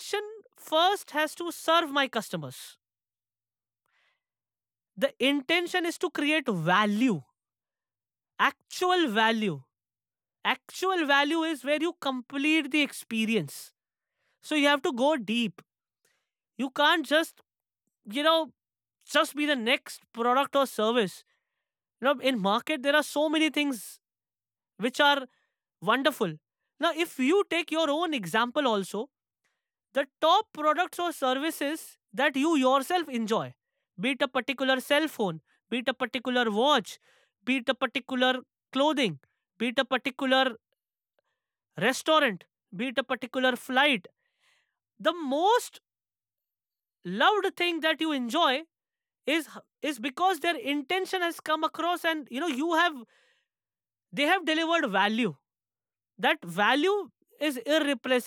intention first has to serve my customers. The intention is to create value, actual value. Actual value is where you complete the experience. So you have to go deep. You can't just, you know, just be the next product or service. In market there are so many things which are wonderful. Now, if you take your own example also, the top products or services that you yourself enjoy, be it a particular cell phone, be it a particular watch, be it a particular clothing, be it a particular restaurant, be it a particular flight, the most loved thing that you enjoy is is because their intention has come across, and you have they have delivered value. That value is irreplaceable.